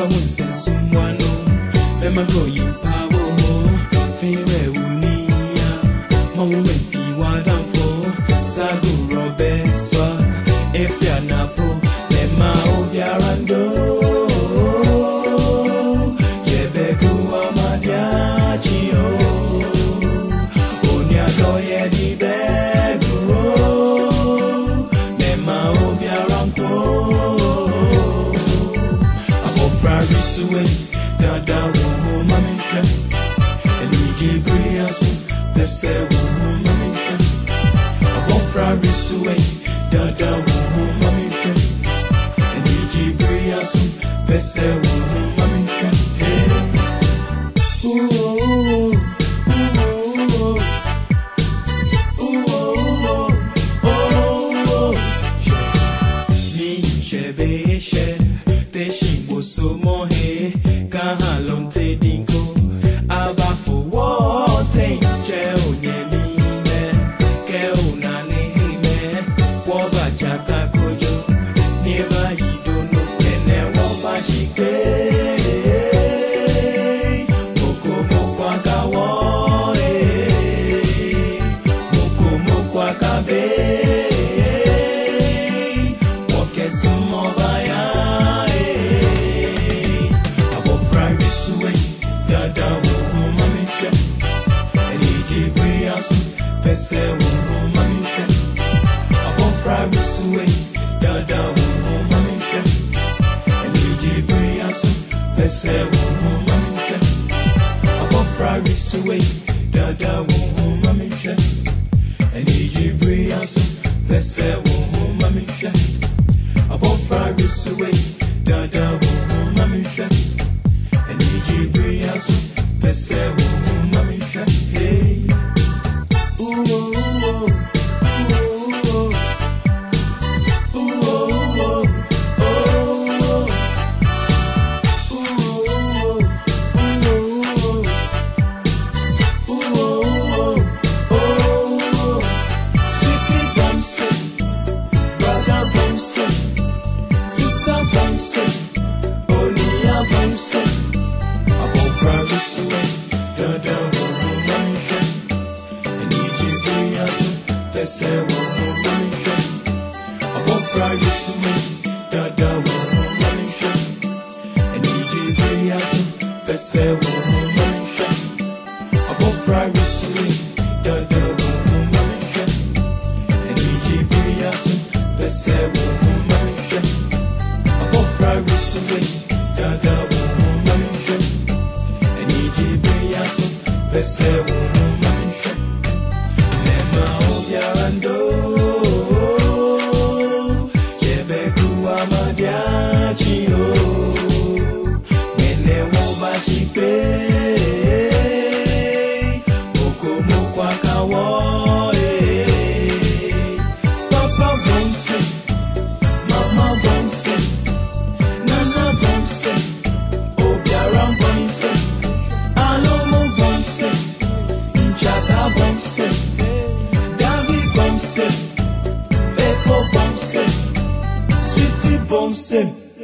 won't send someone. Let me go you power. Fire unia. My woman be what I'm for. Sagu Robert Swa. If you're not po, let my old yarando. Jebeku Amadiachio. Onya doye di beduro. Let my old yaranko. Risuwe, dada wo mamisha, elije briasu, pese wo mamisha. Abofra risuwe, dada wo mamisha, elije briasu, pese wo mamisha. Hey, ooh oh oh oh oh oh. Ni chebe she. So mohe kahalon te dinko aba for water che onyemi me ke unane me woba chata kojo never you don't know kene woba shike moko moko akawo moko moko akabe woke sumo baya. Dada wo mamisha, elije briasu, pese wo mamisha. Abofra risuwe, dada wo mamisha, elije briasu, pese wo mamisha. Abofra risuwe, dada wo mamisha, elije briasu, pese wo mamisha. Abofra risuwe, dada wo mamisha. Elije briasu, pese wo mamisha. Hey, ooh oh oh ooh oh ooh oh oh ooh oh oh. Sweetie bounce, brother bounce, sister bounce, Olia bounce. Risuwe, dada wo mamisha, elije briasu, pese wo mamisha. Abofra risuwe, dada wo mamisha, elije briasu, pese wo mamisha. Abofra risuwe, dada wo mamisha, elije briasu, pese wo mamisha. Abofra risuwe, dada wo mamisha. Pese wo mamisha, nema obiarando. Jebeku Amadiachio, mene wo bashipe. Moko moko akawo. Papa bonse, mama bonse, nana bonse, obiaran bonse. Bounce, David bounce, Echo bounce, Sweetie bounce.